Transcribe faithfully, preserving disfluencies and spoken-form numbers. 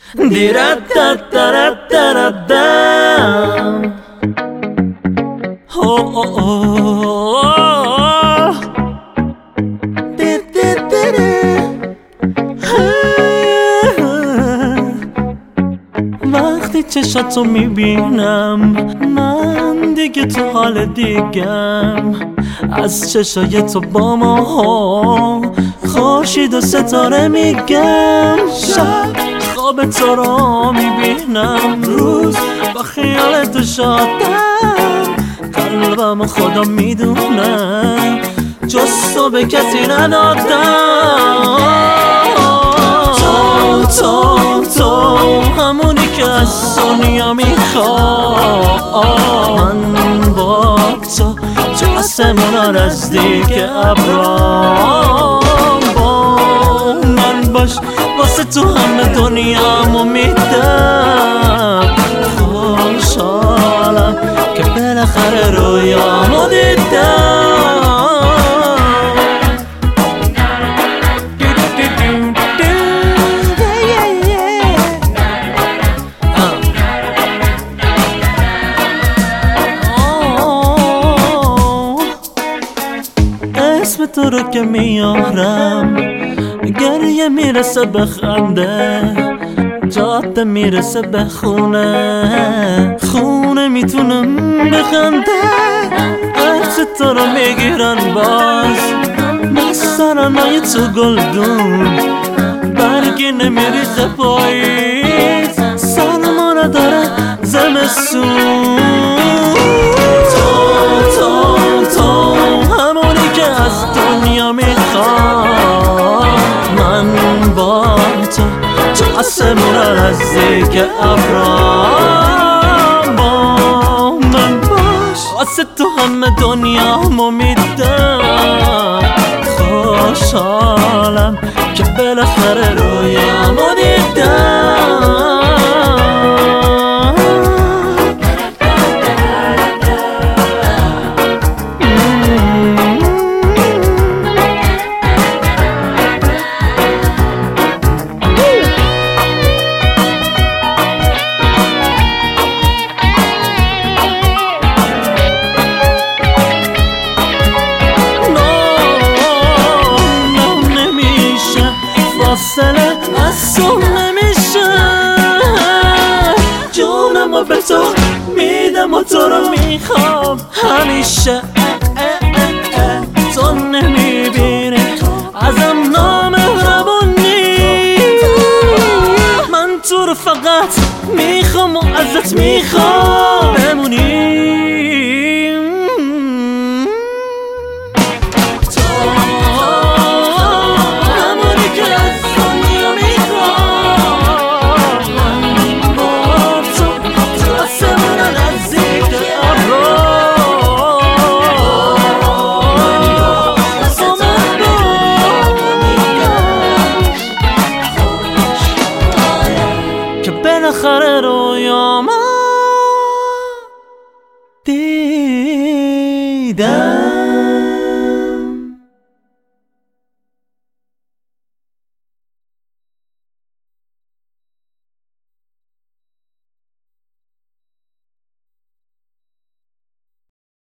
دیردردردردردم وقتی چشاتو میبینم من دیگه تو حال دیگم، از چشای تو با ماها خورشید و ستاره میگم. شب خواب تو را میبینم، روز با خیال تو شادم، قلبم خدا میدونه جز تو به کسی ندادم. تو تو تو همونی که از دنیا میخوام، من با تو تو آسمونا نزدیک ابرام، با من باش واسه تو همه دنیامو میدم. خوشحالم که بالاخره رویامو دیدم. اسم تو رو که میارم گریه میرسه به خنده، جاده میرسه به خونه، خونه میتونم بخنده. عکس تو رو میگیرن باز مسترنای تو گلدون، برگی نمیریزه پاییز، سرما نداره زمستون. تو تو تو همونی که از دنیا میخوام، من با تو تو آسمونا نزدیک ابرام، با من باش واسه تو همه دنیامو میدم. خوشحالم که بالاخره رویامو دیدم. فاصله از تو نمیشه، جونمو به تو میدم و تو رو میخوام همیشه. تو نمیبینی ازم نامهربونی، من تو رو فقط میخوام و ازت میخوام بمونی.